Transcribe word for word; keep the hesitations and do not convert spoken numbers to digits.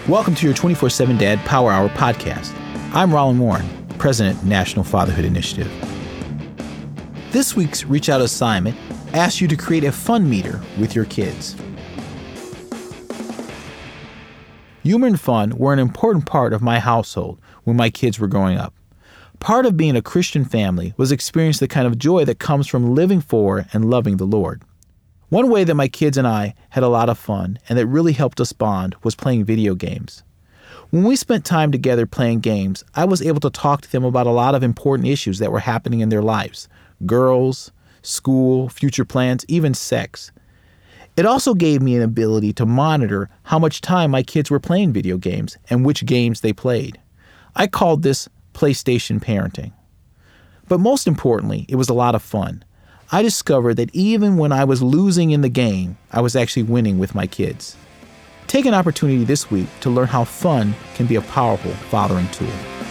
Welcome to your twenty-four seven Dad Power Hour podcast. I'm Rollin Warren, President, National Fatherhood Initiative. This week's Reach Out assignment asks you to create a fun meter with your kids. Humor and fun were an important part of my household when my kids were growing up. Part of being a Christian family was experiencing the kind of joy that comes from living for and loving the Lord. One way that my kids and I had a lot of fun and that really helped us bond was playing video games. When we spent time together playing games, I was able to talk to them about a lot of important issues that were happening in their lives: girls, school, future plans, even sex. It also gave me an ability to monitor how much time my kids were playing video games and which games they played. I called this PlayStation parenting. But most importantly, it was a lot of fun. I discovered that even when I was losing in the game, I was actually winning with my kids. Take an opportunity this week to learn how fun can be a powerful fathering tool.